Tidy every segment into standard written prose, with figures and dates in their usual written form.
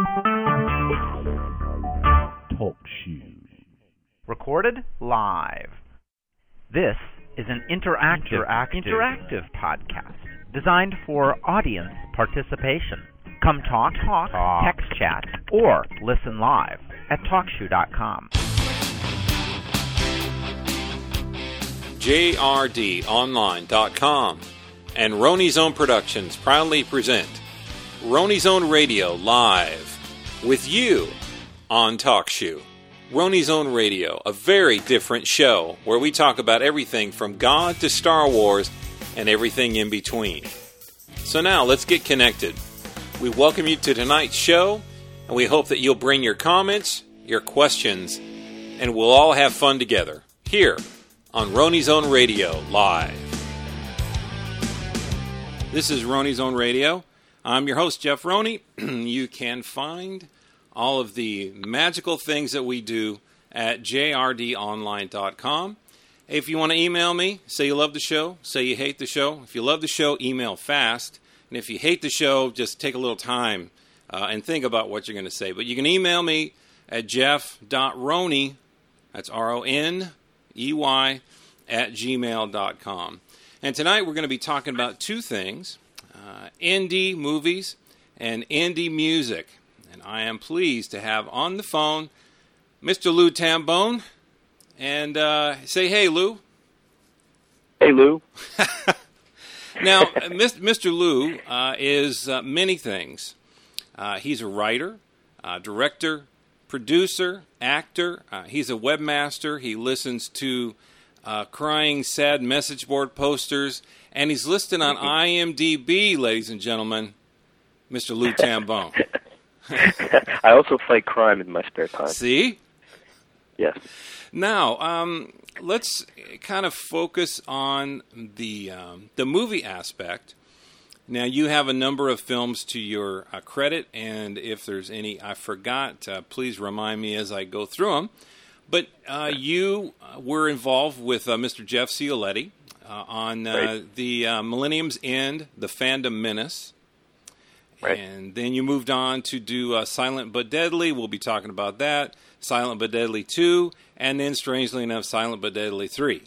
Talk shoes. Recorded live. This is an interactive podcast designed for audience participation. Come talk, text chat, or listen live at TalkShoe.com. JRDonline.com and Roni's Own Productions proudly present Roni's Own Radio live with you on TalkShoe. Roni's Own Radio, a very different show where we talk about everything from God to Star Wars and everything in between. So now let's get connected. We welcome you to tonight's show, and we hope that you'll bring your comments, your questions, and we'll all have fun together here on Roni's Own Radio live. This is Roni's Own Radio. I'm your host, Jeff Roney. You can find all of the magical things that we do at jrdonline.com. If you want to email me, say you love the show, say you hate the show. If you love the show, email fast. And if you hate the show, just take a little time and think about what you're going to say. But you can email me at jeff.roney, that's R-O-N-E-Y, @gmail.com. And tonight we're going to be talking about two things, indie movies and indie music. And I am pleased to have on the phone Mr. Lou Tambone. And say hey, Lou. Hey, Lou. Now, Mr. Lou is many things. He's a writer, director, producer, actor. He's a webmaster. He listens to crying, sad message board posters. And he's listed on IMDb, ladies and gentlemen, Mr. Lou Tambone. I also fight crime in my spare time. See? Yes. Now, let's kind of focus on the movie aspect. Now, you have a number of films to your credit, and if there's any I forgot, please remind me as I go through them. But you were involved with Mr. Jeff Cioletti on the Millennium's End, The Fandom Menace. Right. And then you moved on to do Silent But Deadly. We'll be talking about that. Silent But Deadly 2, and then, strangely enough, Silent But Deadly 3.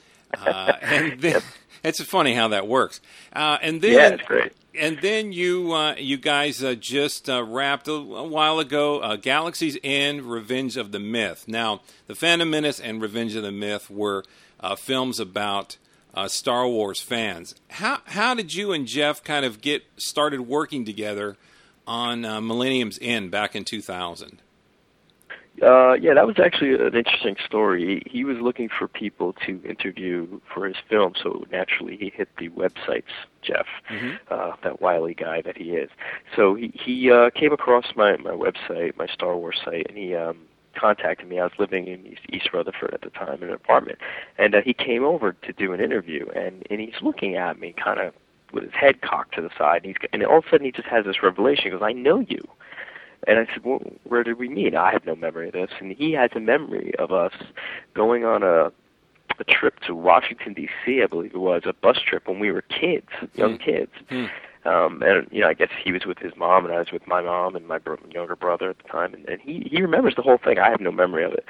And then, it's funny how that works. And then, yeah, it's great. And then you guys just wrapped a while ago Galaxy's End, Revenge of the Myth. Now, The Phantom Menace and Revenge of the Myth were films about Star Wars fans. How did you and Jeff kind of get started working together on Millennium's End back in 2000? Yeah, that was actually an interesting story. He was looking for people to interview for his film, so naturally he hit the websites, Jeff, that wily guy that he is. So he came across my website, my Star Wars site, and he contacted me. I was living in East Rutherford at the time in an apartment, and he came over to do an interview, and he's looking at me kind of with his head cocked to the side, and all of a sudden he just has this revelation. He goes, "I know you." And I said, well, where did we meet? I had no memory of this. And he has a memory of us going on a trip to Washington, D.C., I believe it was, a bus trip when we were kids, young kids. And, I guess he was with his mom, and I was with my mom and my younger brother at the time. And he remembers the whole thing. I have no memory of it.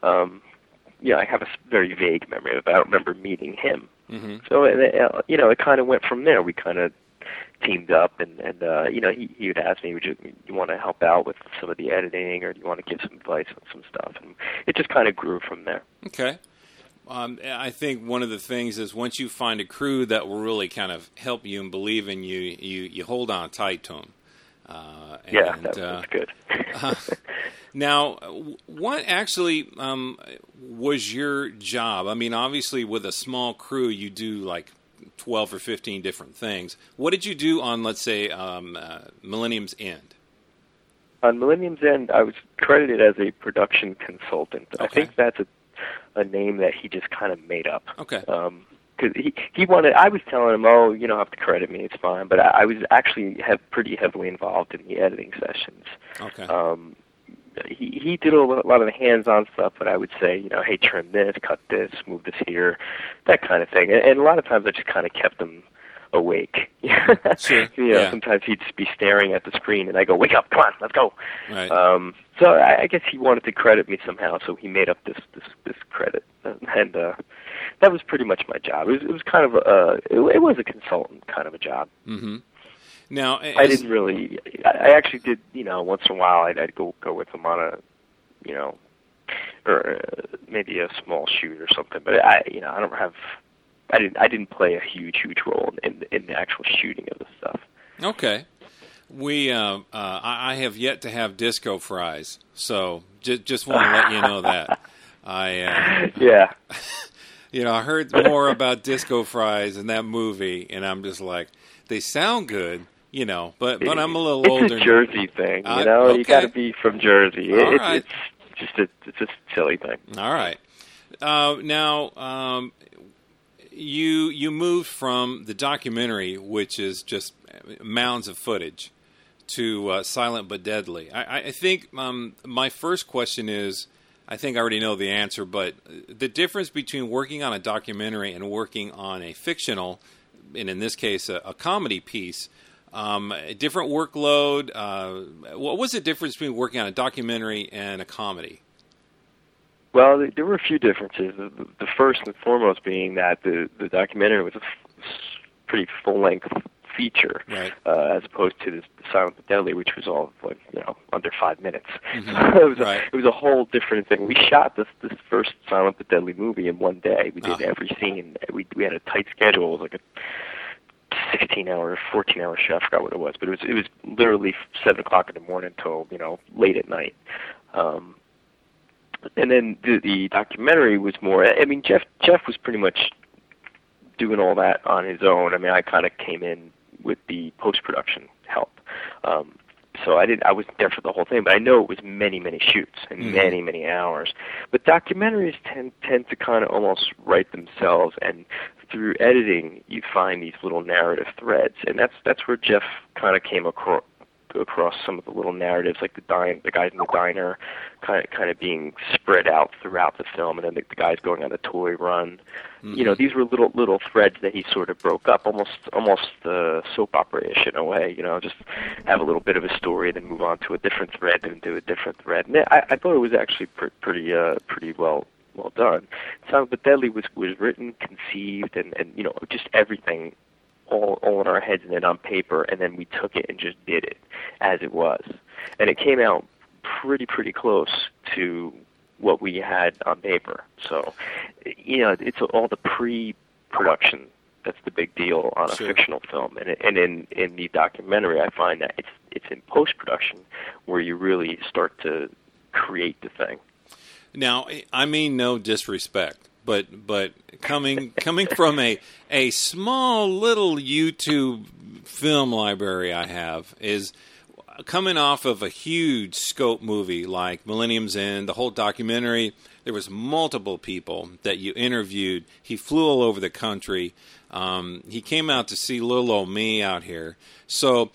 I have a very vague memory of it. I don't remember meeting him. So, it kind of went from there. We kind of teamed up, and he would ask me, would you want to help out with some of the editing, or do you want to give some advice on some stuff? And it just kind of grew from there. Okay. I think one of the things is once you find a crew that will really kind of help you and believe in you, you hold on tight to them. That's good. Now, what actually was your job? I mean, obviously with a small crew, you do like 12 or 15 different things. What did you do on, let's say, Millennium's End? On Millennium's End, I was credited as a production consultant. Okay. I think that's a name that he just kind of made up. Okay. Because he wanted, I was telling him, you don't have to credit me, it's fine. But I was actually pretty heavily involved in the editing sessions. Okay. He did a lot of the hands-on stuff, but I would say, hey, trim this, cut this, move this here, that kind of thing. And a lot of times I just kind of kept him awake. Sure. Sometimes he'd just be staring at the screen, and I go, "Wake up! Come on, let's go." Right. So I guess he wanted to credit me somehow, so he made up this credit, and that was pretty much my job. It was kind of it was a consultant kind of a job. Mm-hmm. Now, I didn't really. I actually did. Once in a while, I'd go with him on a, or maybe a small shoot or something. But I didn't play a huge role in the actual shooting of the stuff. Okay. I have yet to have disco fries, so just want to let you know that. Yeah. I heard more about disco fries in that movie, and I'm just like, they sound good, but I'm a little older. It's a Jersey thing, Okay. You got to be from Jersey. Right. It's just a silly thing. All right. Now, you moved from the documentary, which is just mounds of footage, to Silent but Deadly. I think my first question is, I think I already know the answer, but the difference between working on a documentary and working on a fictional, and in this case a comedy piece, a different workload. What was the difference between working on a documentary and a comedy? Well, there were a few differences. The first and foremost being that the documentary was a pretty full-length feature, right. As opposed to the Silent but Deadly, which was all under 5 minutes. Mm-hmm. So it was a whole different thing. We shot this first Silent but Deadly movie in one day. We did every scene. We had a tight schedule. It was like a 16-hour, 14-hour show. I forgot what it was, but it was literally 7 o'clock in the morning until late at night. And then the documentary was more. I mean, Jeff was pretty much doing all that on his own. I mean, I kind of came in with the post-production help. So I wasn't there for the whole thing, but I know it was many shoots and many hours. But documentaries tend to kind of almost write themselves, and through editing, you find these little narrative threads, and that's where Jeff kind of came across some of the little narratives, like the guys in the diner, kind of being spread out throughout the film, and then the guys going on the toy run. Mm-hmm. These were little threads that he sort of broke up, almost soap opera-ish in a way. Just have a little bit of a story, then move on to a different thread, then do a different thread. And I thought it was actually pretty well done. Silent but Deadly was written, conceived, and just everything all in our heads and then on paper, and then we took it and just did it as it was. And it came out pretty close to what we had on paper. So, it's all the pre-production that's the big deal on a fictional film. And in the documentary, I find that it's in post-production where you really start to create the thing. Now, I mean no disrespect, but coming from a small little YouTube film library I have, is coming off of a huge scope movie like Millennium's End, the whole documentary. There was multiple people that you interviewed. He flew all over the country. He came out to see little old me out here. So,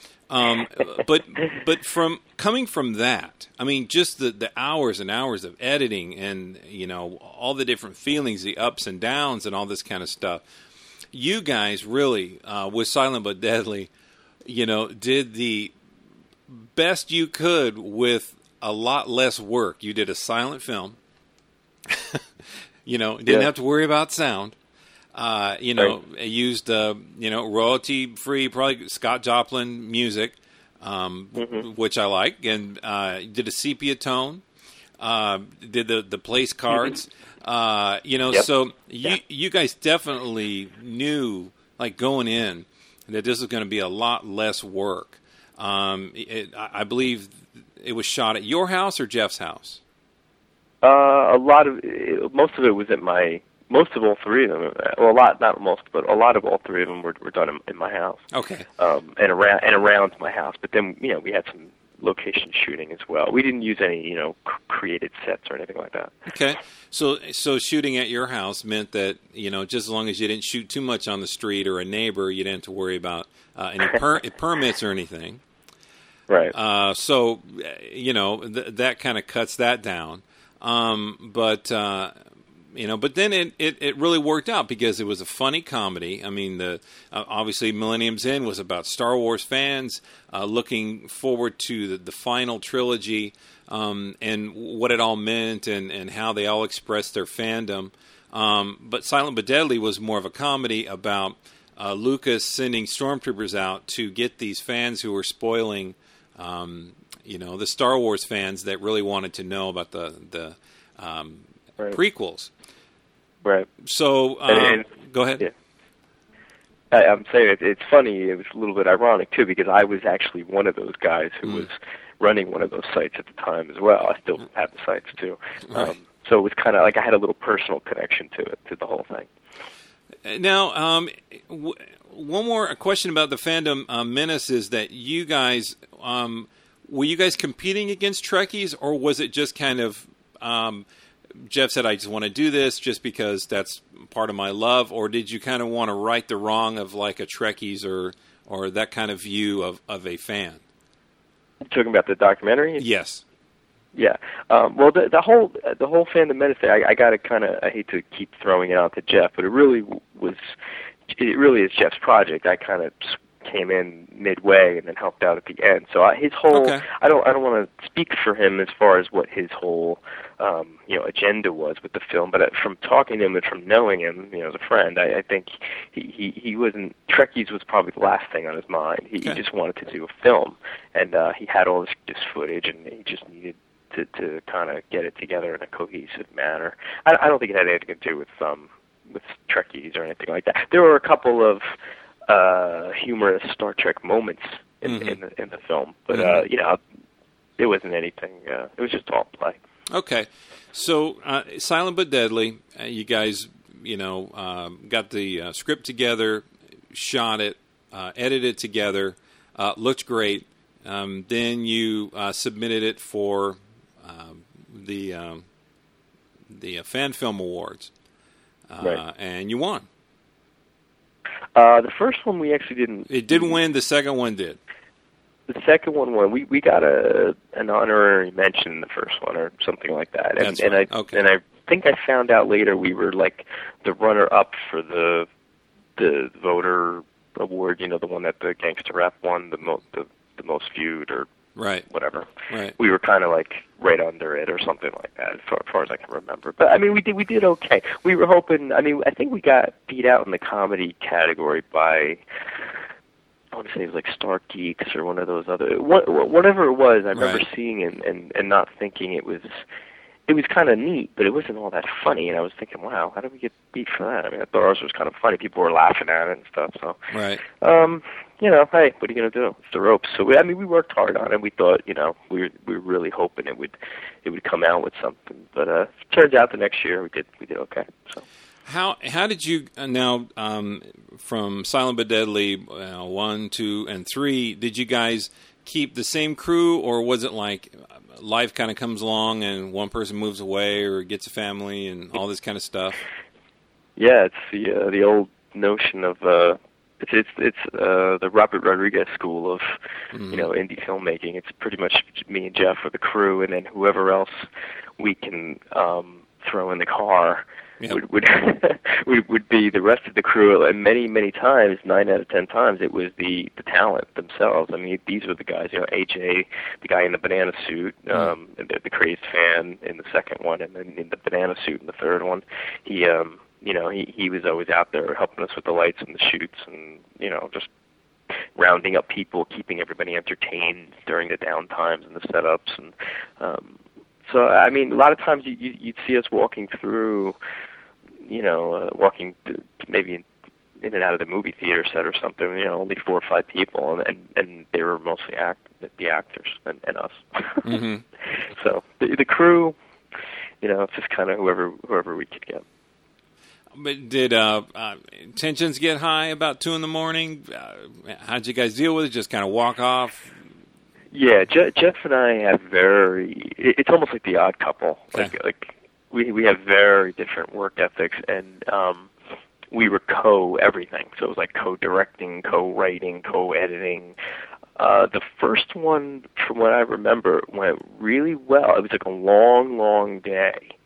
but from coming from that, I mean, just the hours and hours of editing, and all the different feelings, the ups and downs, and all this kind of stuff. You guys really, with Silent but Deadly, did the best you could with a lot less work. You did a silent film. Didn't have to worry about sound. Used royalty-free, probably Scott Joplin music, which I like, and did a sepia tone. Did the place cards. So you guys definitely knew, like going in, that this was going to be a lot less work. I believe it was shot at your house or Jeff's house. Most of it was at most of all three of them. Well, not most, but a lot of all three of them were done in my house. Okay. And around my house. But then we had some location shooting as well. We didn't use any created sets or anything like that. Okay. So shooting at your house meant that just as long as you didn't shoot too much on the street or a neighbor, you didn't have to worry about any permits or anything. Right. That kind of cuts that down. But But then it really worked out because it was a funny comedy. I mean, obviously Millennium's End was about Star Wars fans looking forward to the final trilogy and what it all meant and how they all expressed their fandom. But Silent but Deadly was more of a comedy about Lucas sending stormtroopers out to get these fans who were spoiling, the Star Wars fans that really wanted to know about the right. prequels. Right. So, go ahead. Yeah. I'm saying it's funny. It was a little bit ironic too, because I was actually one of those guys who was running one of those sites at the time as well. I still have the sites too. Right. So it was kind of like I had a little personal connection to it, to the whole thing. Now, one more question about the Fandom Menace is that you guys, were you guys competing against Trekkies, or was it just kind of, Jeff said, I just want to do this just because that's part of my love, or did you kind of want to right the wrong of like a Trekkies or that kind of view of a fan? Talking about the documentary? Yes. Yeah. Well, the whole Fandom Menace thing, I got to I hate to keep throwing it out to Jeff, but it really is Jeff's project. I kind of came in midway and then helped out at the end. So his whole, okay. I don't want to speak for him as far as what his whole, agenda was with the film. But from talking to him and from knowing him, as a friend, I think he wasn't. Trekkies was probably the last thing on his mind. He just wanted to do a film, and he had all this footage, and he just needed to kind of get it together in a cohesive manner. I don't think it had anything to do with Trekkies or anything like that. There were a couple of humorous Star Trek moments in the film, but it wasn't anything. It was just all play. Okay, so Silent but Deadly, you guys, got the script together, shot it, edited it together, looked great. Then you submitted it for the Fan Film Awards, right. And you won. The first one we actually didn't. It didn't win. The second one did. The second one won. We got an honorary mention in the first one or something like that. And, That's right. Okay. And I think I found out later we were like the runner-up for the voter award. The one that the Gangsta Rap won, the most viewed or right. whatever. Right. We were kind of like right under it or something like that, as far as I can remember. But I mean, we did okay. We were hoping. I mean, I think we got beat out in the comedy category by, I want to say it was like Star Geeks or one of those other, whatever it was. I remember right. seeing it and not thinking it was kind of neat, but it wasn't all that funny. And I was thinking, wow, how did we get beat for that? I mean, I thought ours was kind of funny. People were laughing at it and stuff. So, right. Hey, what are you going to do? It's the ropes. So, we worked hard on it. We thought, we were really hoping it would come out with something. But it turns out the next year we did okay. So. How did you now from Silent but Deadly 1, 2, and 3? Did you guys keep the same crew, or was it like life kind of comes along and one person moves away or gets a family and all this kind of stuff? Yeah, it's the old notion of it's the Robert Rodriguez school of indie filmmaking. It's pretty much me and Jeff with the crew, and then whoever else we can throw in the car. Yep. would be the rest of the crew, and many times, 9 out of 10 times, it was the talent themselves. I mean, these were the guys, AJ, the guy in the banana suit, the crazed fan in the second one, and then in the banana suit in the third one. He was always out there helping us with the lights and the shoots, and just rounding up people, keeping everybody entertained during the down times and the setups, and so I mean, a lot of times you'd see us walking through. Walking maybe in and out of the movie theater set or something, only 4 or 5 people, and they were mostly the actors and us. Mm-hmm. So the crew, it's just kind of whoever we could get. But did tensions get high about 2 in? How'd you guys deal with it? Just kind of walk off? Yeah, Jeff and I have it's almost like the Odd Couple. Okay. Like we have very different work ethics, and we were co-everything. So it was like co-directing, co-writing, co-editing. The first one, from what I remember, went really well. It was like a long day.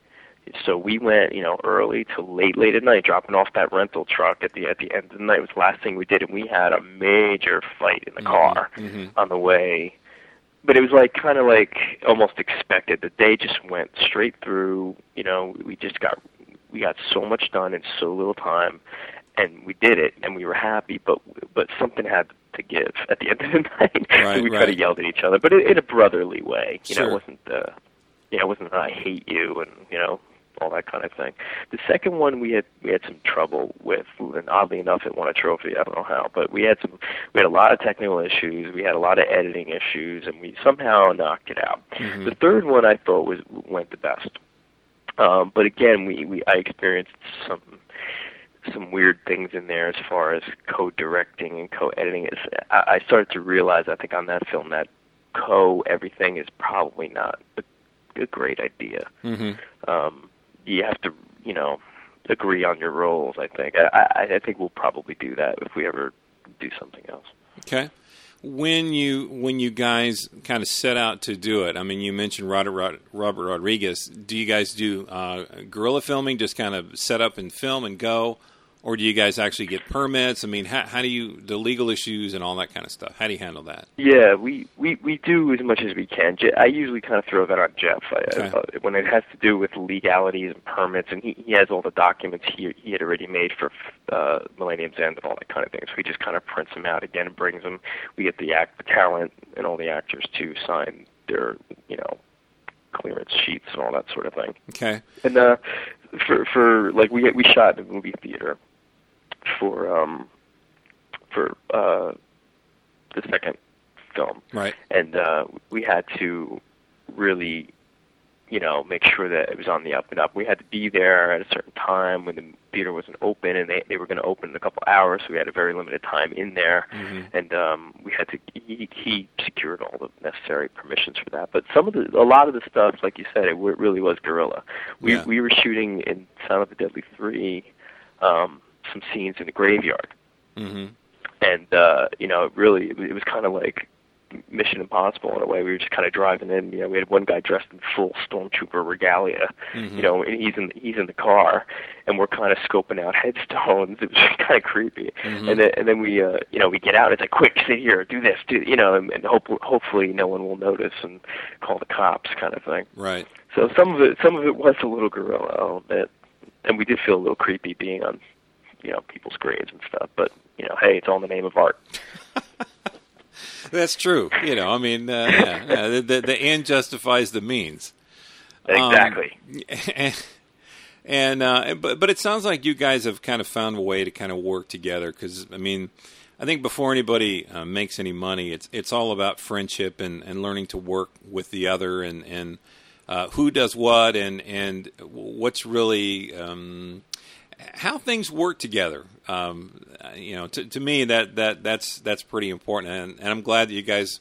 So we went, early to late at night, dropping off that rental truck at the end of the night. It was the last thing we did, and we had a major fight in the car on the way. But it was kind of almost expected. The day just went straight through. We got so much done in so little time, and we did it, and we were happy. But something had to give at the end of the night. Right, so we kind of yelled at each other, but in a brotherly way. Sure. It wasn't I hate you and all that kind of thing. The second one we had some trouble with, and oddly enough, it won a trophy. I don't know how, but we had a lot of technical issues. We had a lot of editing issues, and we somehow knocked it out. Mm-hmm. The third one I thought went the best, but again, I experienced some weird things in there as far as co-directing and co-editing. I started to realize, I think, on that film that co-everything is probably not a great idea. Mm-hmm. You have to, agree on your roles, I think. I think we'll probably do that if we ever do something else. Okay. When you guys kind of set out to do it, I mean, you mentioned Robert Rodriguez. Do you guys do guerrilla filming, just kind of set up and film and go? Or do you guys actually get permits? I mean, how do you, the legal issues and all that kind of stuff, how do you handle that? Yeah, we do as much as we can. I usually kind of throw that on Jeff. When it has to do with legalities and permits, and he has all the documents he had already made for Millennium's End and all that kind of thing. So he just kind of prints them out again and brings them. We get the talent and all the actors to sign their, clearance sheets and all that sort of thing. Okay. And for we shot in a movie theater for the second film, right? And we had to really, make sure that it was on the up and up. We had to be there at a certain time when the theater wasn't open, and they were going to open in a couple hours, so we had a very limited time in there. Mm-hmm. And we had to. He secured all the necessary permissions for that. But a lot of the stuff, like you said, it really was guerrilla. We were shooting in Sound of the Deadly 3 some scenes in the graveyard, mm-hmm. and it was kind of like Mission Impossible in a way. We were just kind of driving in. We had one guy dressed in full stormtrooper regalia, mm-hmm. And he's in the car, and we're kind of scoping out headstones. It was kind of creepy. Mm-hmm. And then we we get out. It's like, quick, sit here, do this, and hopefully no one will notice and call the cops, kind of thing. Right. So some of it was a little guerrilla, I'll admit, and we did feel a little creepy being on people's graves and stuff. But hey, it's all in the name of art. That's true. I mean, the end justifies the means. Exactly. But it sounds like you guys have kind of found a way to kind of work together, because I mean, I think before anybody makes any money, it's all about friendship and learning to work with the other, and who does what, and what's really how things work together. To me, that's pretty important, and I'm glad that you guys,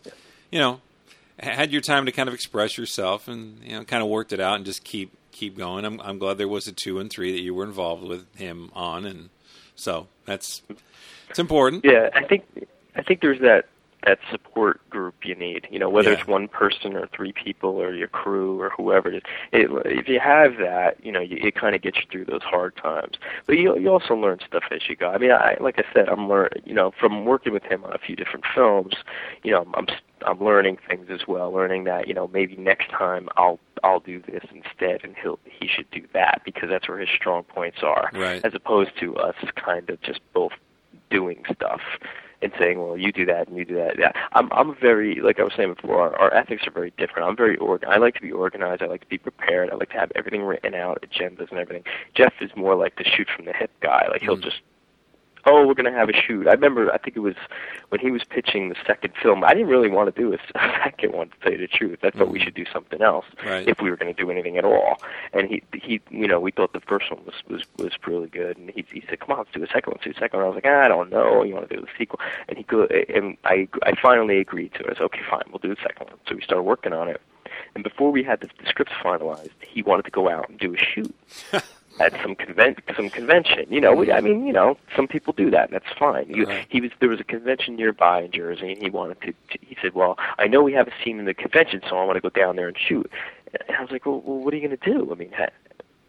had your time to kind of express yourself and kind of worked it out and just keep going. I'm glad there was a 2 and 3 that you were involved with him on, and so it's important. Yeah, I think there's that support group you need, whether it's one person or 3 people or your crew or whoever it is. If you have that, it kind of gets you through those hard times. But you also learn stuff as you go. I mean, like I said, I'm learning, from working with him on a few different films, I'm learning things as well, learning that, maybe next time I'll do this instead, and he should do that, because that's where his strong points are, right, as opposed to us kind of just both doing stuff and saying, well, you do that and you do that. Yeah, I'm very, like I was saying before, our ethics are very different. I'm very I like to be organized. I like to be prepared. I like to have everything written out, agendas and everything. Jeff is more like the shoot from the hip guy. Like he'll just, we're going to have a shoot. I think it was when he was pitching the second film. I didn't really want to do a second one, to tell you the truth. I thought we should do something else, right, if we were going to do anything at all. And he we thought the first one was really good. And he said, come on, let's do a second one. Let's do a second one. I was like, I don't know. You want to do the sequel? And I finally agreed to it. I said, okay, fine, we'll do the second one. So we started working on it. And before we had the script finalized, he wanted to go out and do a shoot at some convention. Some people do that. That's fine. There was a convention nearby in Jersey, and he wanted to. He said, "Well, I know we have a scene in the convention, so I want to go down there and shoot." And I was like, "Well, what are you going to do? I mean,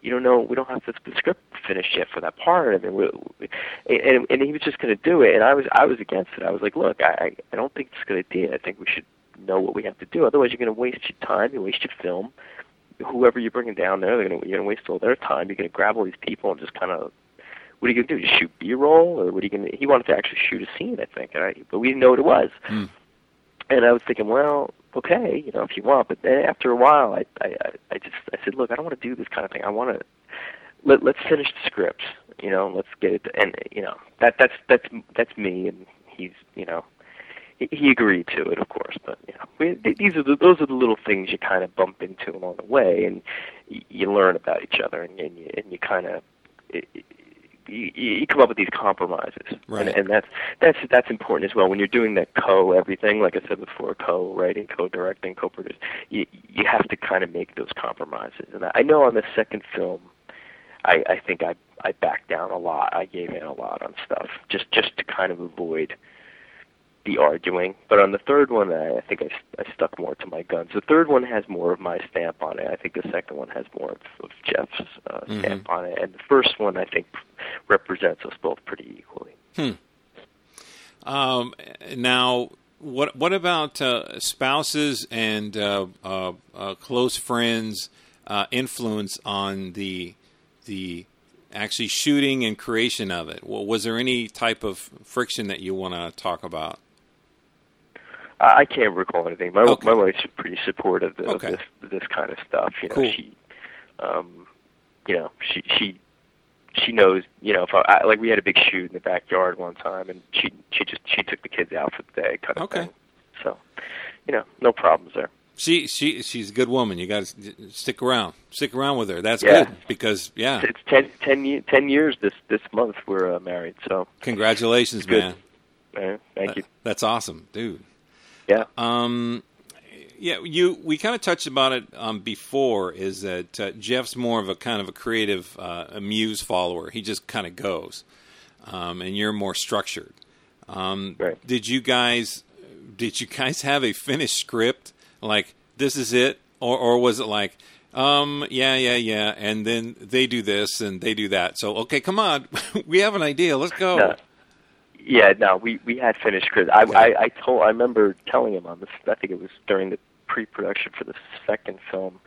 you don't know, we don't have the script finished yet for that part. I mean, and he was just going to do it, and I was against it. I was like, look, I don't think it's a good idea. I think we should know what we have to do. Otherwise, you're going to waste your time, you waste your film. Whoever you're bringing down there, you're going to waste all their time. You're going to grab all these people and just kind of, what are you going to do? Just shoot B-roll, or what are you going to? He wanted to actually shoot a scene, I think, but we didn't know what it was. And I was thinking, well, okay, if you want. But then after a while, I said, look, I don't want to do this kind of thing. I want to let's finish the script. Let's get it. And that's me. And he's, he agreed to it, of course. But those are the little things you kind of bump into along the way, and you learn about each other, and you kind of. You come up with these compromises, right. and that's important as well. When you're doing that everything, like I said before, co-writing, co-directing, co-producing, you have to kind of make those compromises. And I know on the second film, I think I backed down a lot. I gave in a lot on stuff just to kind of avoid the arguing. But on the third one, I think I stuck more to my guns. The third one has more of my stamp on it. I think the second one has more of Jeff's stamp on it. And the first one, I think, represents us both pretty equally. Now, what about spouses and close friends' influence on the actually shooting and creation of it? Well, was there any type of friction that you want to talk about? I can't recall anything. My wife's pretty supportive of Okay. this kind of stuff. Cool. She knows. If like we had a big shoot in the backyard one time, and she took the kids out for the day, kind of thing. So, no problems there. She's a good woman. You got to stick around with her. That's Yeah. good because It's 10 years this month we're married. So congratulations, man. Thank you. That's awesome, dude. Yeah. We kind of touched about it before. Is that Jeff's more of a kind of a creative, a muse follower. He just kind of goes, and you're more structured. Right. Did you guys have a finished script? Like this is it, or was it like, yeah, and then they do this and they do that. So okay, come on, we have an idea. Let's go. No. Yeah, no, we had finished script. I remember telling him on this. I think it was during the pre-production for the second film.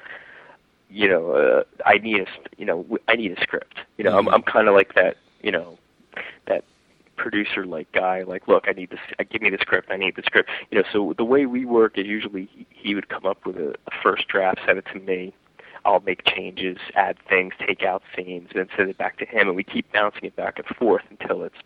I need a script. I'm kind of like that. That producer like guy. Like, look, I need this. Give me the script. I need the script. So the way we work is usually he would come up with a first draft, send it to me. I'll make changes, add things, take out scenes, then send it back to him, and we keep bouncing it back and forth until it's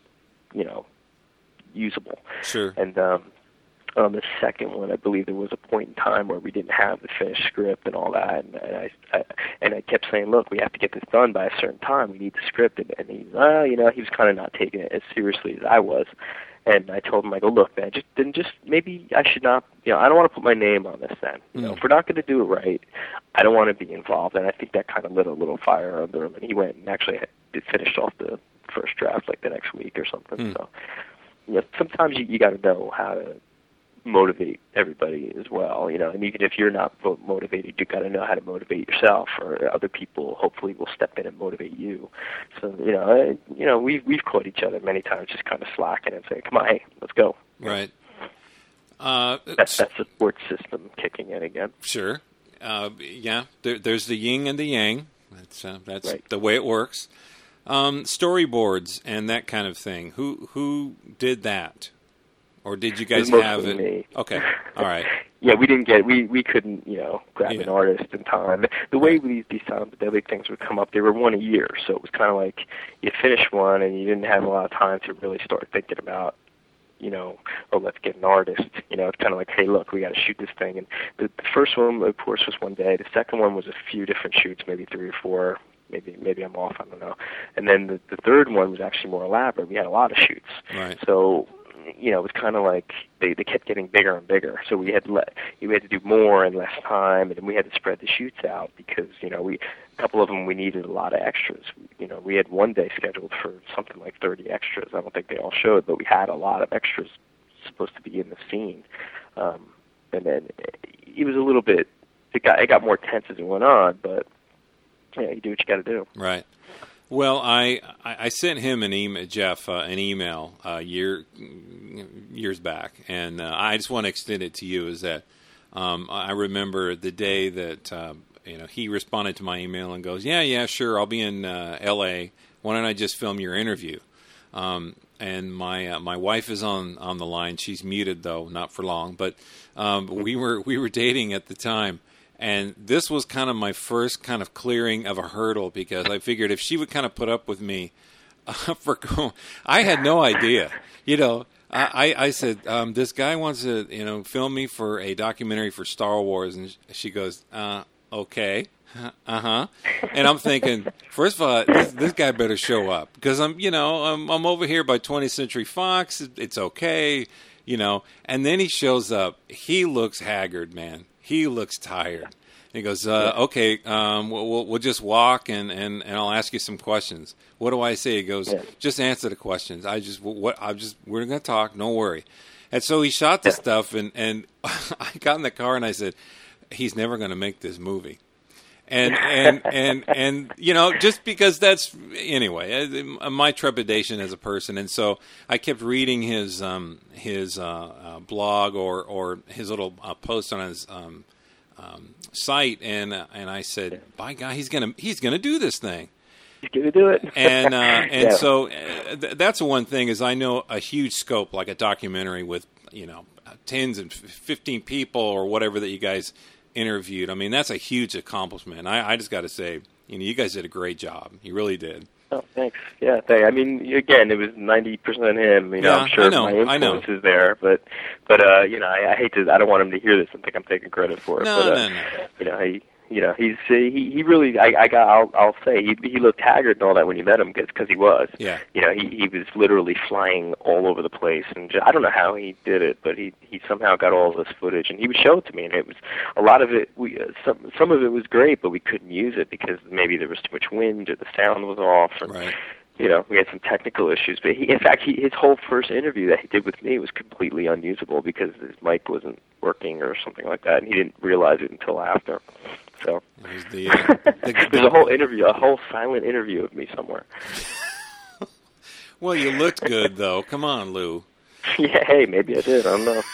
usable. Sure. And on the second one, I believe there was a point in time where we didn't have the finished script and all that, and I kept saying, look, we have to get this done by a certain time. We need the script, and he was kind of not taking it as seriously as I was. And I told him, I go, look, man, just maybe I should not, I don't want to put my name on this then. If we're not going to do it right, I don't want to be involved. And I think that kind of lit a little fire under him. And he went and actually finished off the first draft like the next week or something. So, sometimes you got to know how to motivate everybody as well, and even if you're not motivated, you got to know how to motivate yourself, or other people hopefully will step in and motivate you. So, we've caught each other many times just kind of slacking and saying, come on, hey, let's go. Right. That's the support system kicking in again. Sure. There's the yin and the yang. That's right. The way it works. Storyboards and that kind of thing. Who did that? Or did you guys have it? Me. Okay, all right. Yeah, we didn't get we couldn't grab an artist in time. The way these psychedelic things would come up, they were one a year, so it was kind of like you finish one and you didn't have a lot of time to really start thinking about let's get an artist. It's kind of like, hey, look, we got to shoot this thing. And the first one, of course, was one day. The second one was a few different shoots, maybe 3 or 4. Maybe I'm off, I don't know. And then the third one was actually more elaborate. We had a lot of shoots. Right. So, it was kind of like they kept getting bigger and bigger. So we had to do more in less time, and we had to spread the shoots out because, a couple of them we needed a lot of extras. We had one day scheduled for something like 30 extras. I don't think they all showed, but we had a lot of extras supposed to be in the scene. And then it was a little bit, it got more tense as it went on, but you do what you got to do. Right. Well, I sent him an email, Jeff, an email years back, and I just want to extend it to you. Is that I remember the day that he responded to my email and goes, "Yeah, sure, I'll be in L.A. Why don't I just film your interview?" And my wife is on the line. She's muted though, not for long. But we were dating at the time. And this was kind of my first kind of clearing of a hurdle, because I figured if she would kind of put up with me I had no idea. I said, this guy wants to, film me for a documentary for Star Wars. And she goes, okay. Uh-huh. And I'm thinking, first of all, this guy better show up, because I'm over here by 20th Century Fox. It's okay, And then he shows up. He looks haggard, man. He looks tired. And he goes, okay, we'll just walk and I'll ask you some questions. What do I say? He goes, just answer the questions. We're going to talk. Don't worry. And so he shot the stuff, and I got in the car and I said, he's never going to make this movie. And just because that's anyway, my trepidation as a person. And so I kept reading his blog or his little post on his site, and I said, by God, he's gonna do this thing. He's gonna do it. And so that's one thing, is I know a huge scope, like a documentary with 10s and 15 people or whatever that you guys interviewed. I mean, that's a huge accomplishment. I just got to say, you guys did a great job. You really did. Oh, thanks. Yeah, I mean, again, it was 90% him. I'm sure my influence is there, but I hate to. I don't want him to hear this and think I'm taking credit for it. No. He really. I'll say he looked haggard and all that when you met him, because he was. Yeah. He was literally flying all over the place, and I don't know how he did it, but he somehow got all this footage, and he would show it to me, and it was a lot of it. Some of it was great, but we couldn't use it because maybe there was too much wind or the sound was off. And, right. We had some technical issues, but in fact, his whole first interview that he did with me was completely unusable because his mic wasn't working or something like that, and he didn't realize it until after. So there's a whole interview, a whole silent interview of me somewhere. Well, you looked good, though. Come on, Lou. Yeah, hey, maybe I did. I don't know.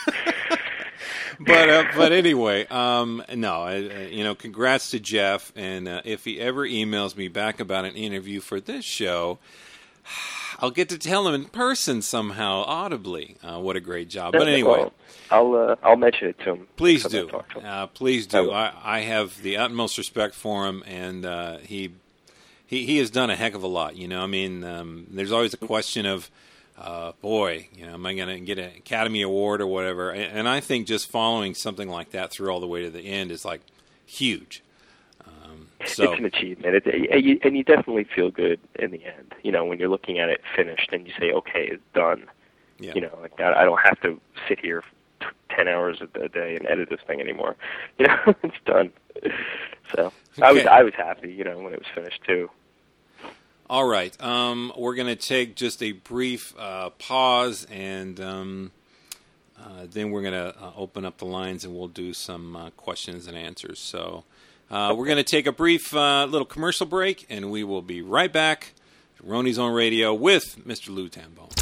But anyway, congrats to Jeff, and if he ever emails me back about an interview for this show, I'll get to tell him in person somehow, audibly. What a great job! But anyway, I'll mention it to him. Please do. Please do. I have the utmost respect for him, and he has done a heck of a lot. There's always a question of, am I going to get an Academy Award or whatever? And I think just following something like that through all the way to the end is like huge. It's an achievement, and you definitely feel good in the end. When you're looking at it finished and you say, "Okay, it's done." Yeah. I don't have to sit here 10 hours a day and edit this thing anymore. It's done. So okay. I was happy, when it was finished too. All right. We're going to take just a brief pause, and then we're going to open up the lines, and we'll do some questions and answers. So we're going to take a brief little commercial break, and we will be right back. Roni's on Radio with Mr. Lou Tambone.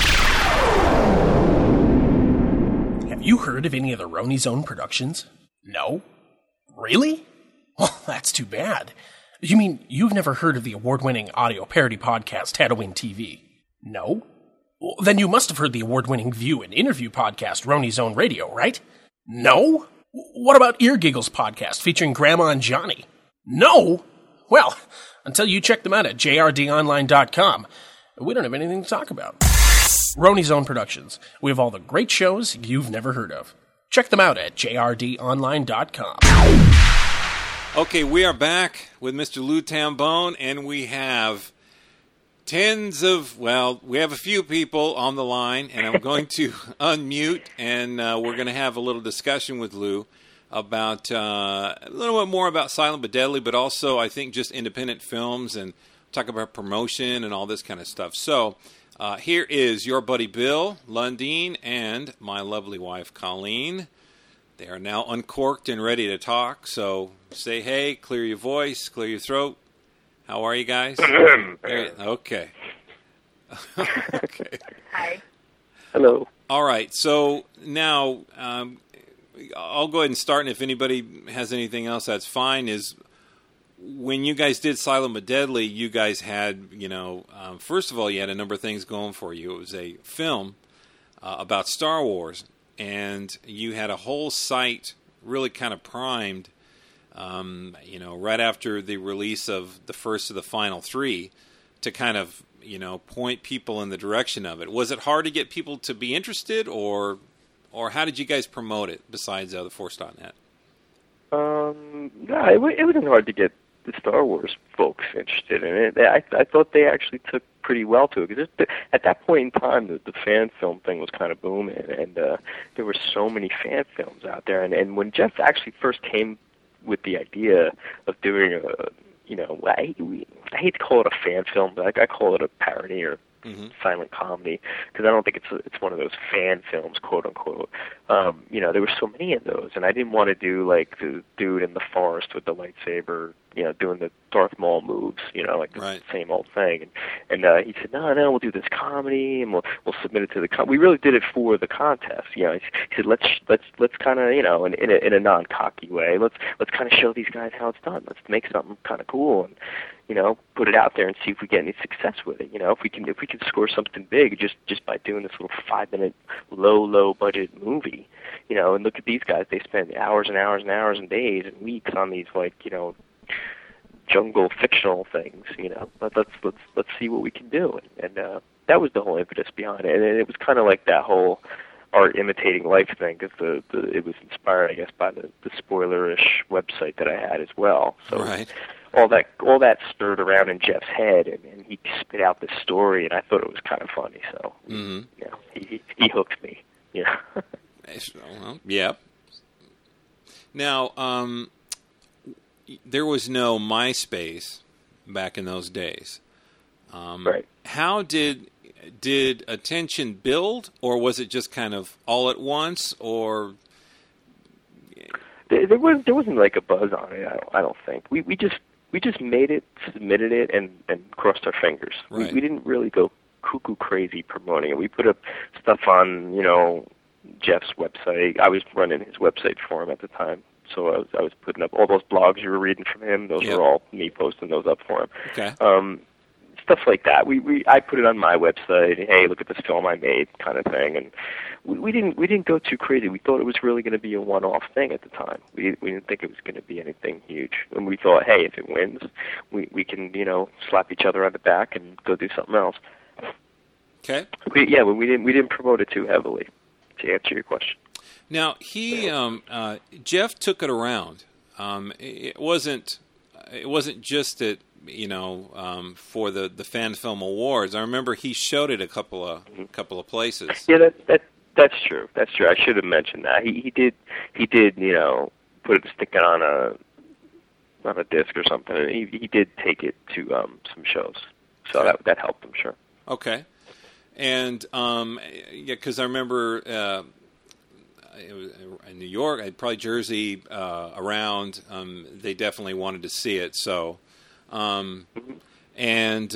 Have you heard of any of the Roni Zone productions? No? Really? Well, that's too bad. You mean you've never heard of the award-winning audio parody podcast How to Win TV? No? Well, then you must have heard the award-winning view and interview podcast Roni Zone Radio, right? No? What about Ear Giggles podcast featuring Grandma and Johnny? No? Well, until you check them out at jrdonline.com, we don't have anything to talk about. Roni Zone Productions. We have all the great shows you've never heard of. Check them out at jrdonline.com. Okay, we are back with Mr. Lou Tambone, and we have we have a few people on the line, and I'm going to unmute, and we're going to have a little discussion with Lou about a little bit more about Silent but Deadly, but also I think just independent films, and talk about promotion and all this kind of stuff. So here is your buddy Bill Lundeen and my lovely wife Colleen. They are now uncorked and ready to talk, so say hey, clear your voice, clear your throat, How are you guys? Okay. Okay. Hi. Hello. All right. So now I'll go ahead and start, and if anybody has anything else, that's fine. Is when you guys did Silent but Deadly, you guys had, first of all, you had a number of things going for you. It was a film about Star Wars, and you had a whole site really kind of primed, right after the release of the first of the final three to kind of, point people in the direction of it. Was it hard to get people to be interested, or how did you guys promote it besides the Force.net? No, it wasn't hard to get the Star Wars folks interested in it. I thought they actually took pretty well to it, because at that point in time, the fan film thing was kind of booming, and there were so many fan films out there. And when Jeff actually first came with the idea of doing I hate to call it a fan film, but I call it a parody or silent comedy, because I don't think it's one of those fan films, quote unquote. There were so many of those, and I didn't want to do like the dude in the forest with the lightsaber, doing the Darth Maul moves, like the same old thing. And he said, no, we'll do this comedy, and we'll submit it to the we really did it for the contest. He said, let's kind of, in a non-cocky way, let's kind of show these guys how it's done. Let's make something kind of cool, and put it out there and see if we get any success with it. If we can score something big just by doing this little 5-minute low budget movie, and look at these guys, they spend hours and hours and hours and days and weeks on these jungle fictional things. Let's see what we can do, and that was the whole impetus behind it. And it was kind of like that whole art imitating life thing, because it was inspired, I guess, by the spoiler-ish website that I had as well. So all that stirred around in Jeff's head, and he spit out this story, and I thought it was kind of funny. So he hooked me. Well, yeah. Now, there was no MySpace back in those days. Right. How did attention build, or was it just kind of all at once, or there wasn't like a buzz on it? I don't think. We just made it, submitted it, and crossed our fingers. Right. We didn't really go cuckoo crazy promoting it. We put up stuff on Jeff's website. I was running his website for him at the time, so I was putting up all those blogs you were reading from him. Those were all me posting those up for him. Okay. Stuff like that. I put it on my website. Hey, look at this film I made, kind of thing. And we didn't go too crazy. We thought it was really going to be a one-off thing at the time. We didn't think it was going to be anything huge. And we thought, hey, if it wins, we can slap each other on the back and go do something else. Okay. We didn't promote it too heavily, to answer your question. Now Jeff took it around. It wasn't just that. For the Fan Film Awards, I remember he showed it a couple of places. Yeah, that's true. That's true. I should have mentioned that. He did stick it on a disc or something, and he did take it to some shows. So that helped him, sure. Okay, and because I remember it was in New York, probably Jersey, around. They definitely wanted to see it, so. And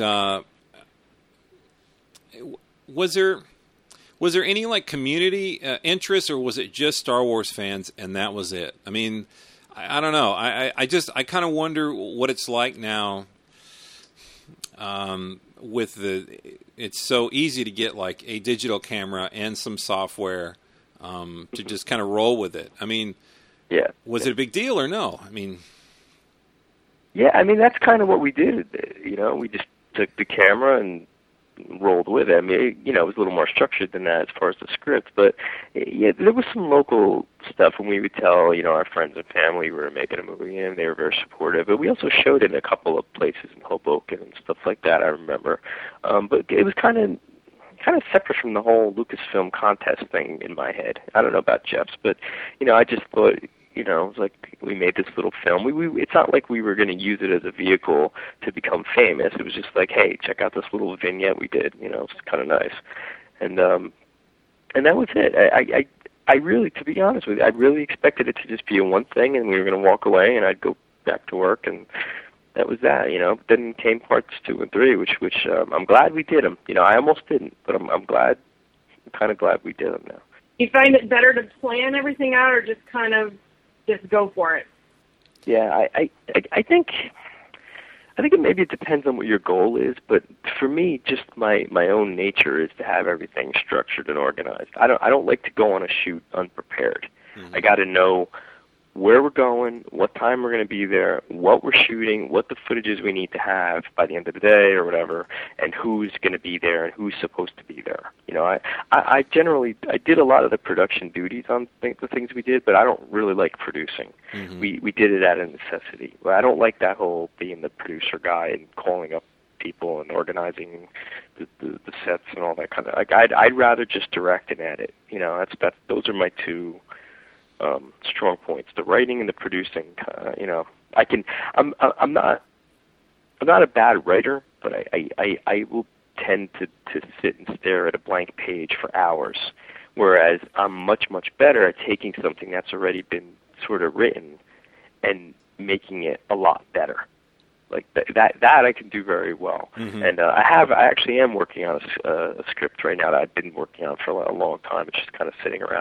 was there any community interest, or was it just Star Wars fans and that was it? I mean, I don't know. I kind of wonder what it's like now. It's so easy to get a digital camera and some software to just kind of roll with it. I mean, was it a big deal or no? I mean. Yeah, that's kind of what we did. We just took the camera and rolled with it. It was a little more structured than that as far as the script, but there was some local stuff when we would tell, our friends and family we were making a movie, and they were very supportive. But we also showed it in a couple of places in Hoboken and stuff like that, I remember. But it was kind of separate from the whole Lucasfilm contest thing in my head. I don't know about Jeff's, but, I just thought, it was like we made this little film. It's not like we were going to use it as a vehicle to become famous. It was just like, hey, check out this little vignette we did. It's kind of nice, and that was it. I really, to be honest with you, I really expected it to just be a one thing, and we were going to walk away, and I'd go back to work and that was that. Then came parts 2 and 3, which I'm glad we did them. I almost didn't, but I'm kind of glad we did them now. You find it better to plan everything out, or just just go for it? Yeah, I think maybe it depends on what your goal is, but for me, just my own nature is to have everything structured and organized. I don't like to go on a shoot unprepared. Mm-hmm. I got to know where we're going, what time we're going to be there, what we're shooting, what the footage is we need to have by the end of the day or whatever, and who's going to be there and who's supposed to be there. I generally did a lot of the production duties on the things we did, but I don't really like producing. Mm-hmm. We did it out of necessity. I don't like that whole being the producer guy and calling up people and organizing the sets and all that kind of. I'd rather just direct and edit. Those are my two strong points: the writing and the producing. I'm not a bad writer, but I will tend to sit and stare at a blank page for hours, whereas I'm much better at taking something that's already been sort of written and making it a lot better. Like that I can do very well. Mm-hmm. And I actually am working on a script right now that I've been working on for a long time. It's just kind of sitting around.